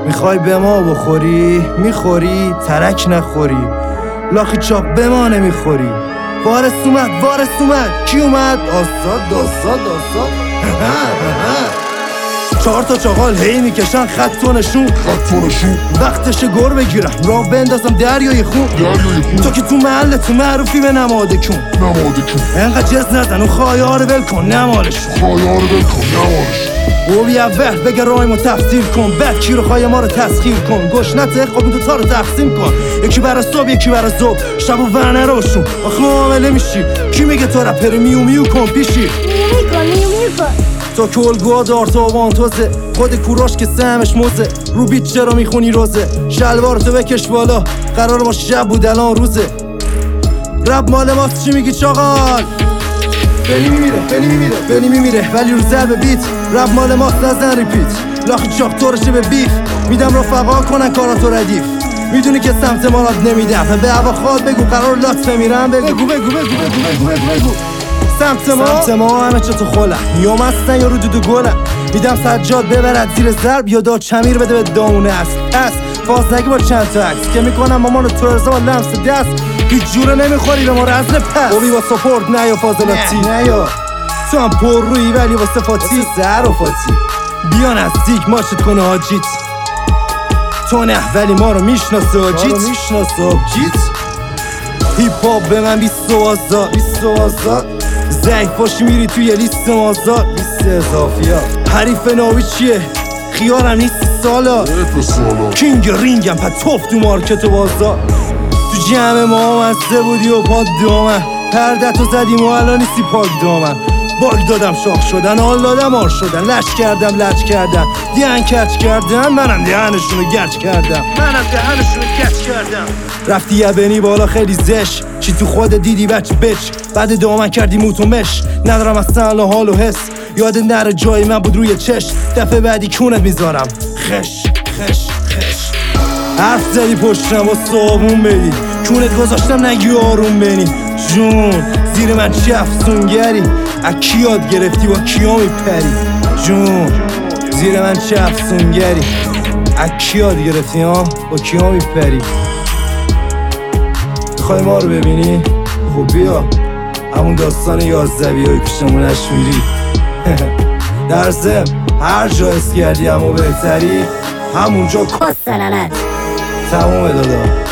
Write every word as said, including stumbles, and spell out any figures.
میخوای به ما بخوری میخوری ترک نخوری، لاخی چاپ به ما نمیخوری. وارث اومد وارث اومد کی اومد؟ آزاد آزاد آزاد چهار تا چاقال هی میکشن خط و نشون خط و نشون وقتش گر بگیرم راه بندازم دریای خون. دریای خون تو که تو محل تو معروفی به نماده کن نماده کن انقدر جز نزن اون خواهیار ول کن نمالشون خواهیار ول کن نمالشون او بیا اول بگه رایمو تفسیر کن بعد کی رو خواهی ما رو تسخیر کن گشنته خب این دوتا رو تقسیم کن یکی برا صبح یکی برا صبح شب و ورنه روشون آخه معامله میشی کی میگه تو رپر میو میو کن پیشی میو کن میو میو کن تا کلگوها دار تا وانتوزه خود کوراش که سهمش موزه رو بیت چرا میخونی روزه شلوارتو بکش بالا قرار ما شب بود الان روزه رب مال ماست چی میگی چاقال بنی میمیره بنی میمیره بنی میمیره ولی رو ضرب بیت رب مال ماست نزن ریپیت لاخی چاق طورشه به بیف میدم رفقا کنن کاراتو ردیف میدونی که سمت مالات نمیدم به هوا خواد بگو قرار لات بمیرم بگو بگو بگو بگو بگو بگو بگو سمت ما سمت ما همه چه تو خولم میام هستن یا رو دودو گلم میدم سجاد ببرد زیر ضرب یا دا چمیر بده به دامونه است است فاز نگی با چند تا عکس که میکنم مامانو تو ارزا با لمس دست هیچ جوره نمیخوری به ما رزل پس اوبی با سپورت نه یا فاضلاتی نه یا تو هم پر روی ولی واسه فاتی سر و فاتی بیا نزدیک ماشت کنه حاجیت تو نه ولی ما رو میشناسه حاجیت حاجیت هیپ هاپ به من بیست و آزاد بیست و آزاد ضعیف باشی میری توی لیست مازاد لیست اضافی ها حریف ناوی چیه خیارم نیست سالا کینگ رینگم پا توف تو مارکت و بازار تو جمع ما منسه بودی و پا دامن پردتو زدیم و الان نیستی پاک دامن باگ دادم شاخ شدن حال دادم آر شدن لش کردم لج کردم دیان کچ کردم منم دهنشونو گچ کردم منم دهنشونو گچ کردم رفتی یه بینی بالا خیلی زش چی تو خود دیدی بچ بچ بعد دامن کردی موتو مش ندارم اصلا حال و حس یاد نره جای من بود روی چش دفعه بعدی کونت میذارم خش خش خش حرف زدی پشتم با صابون بدی کونت گذاشتم نگی آروم بینی جون زیر من چی افسونگری اکی یاد گرفتی با کیا میپری جون زیر من چه افسونگری اکی یاد گرفتی ها با کیا میپری میخوای ما رو ببینی؟ خب بیا همون داستان یازدوی های پیشمونش میری در ضمن هر جا حس کردی همو بهتری همونجا کس ننت تمومه دادا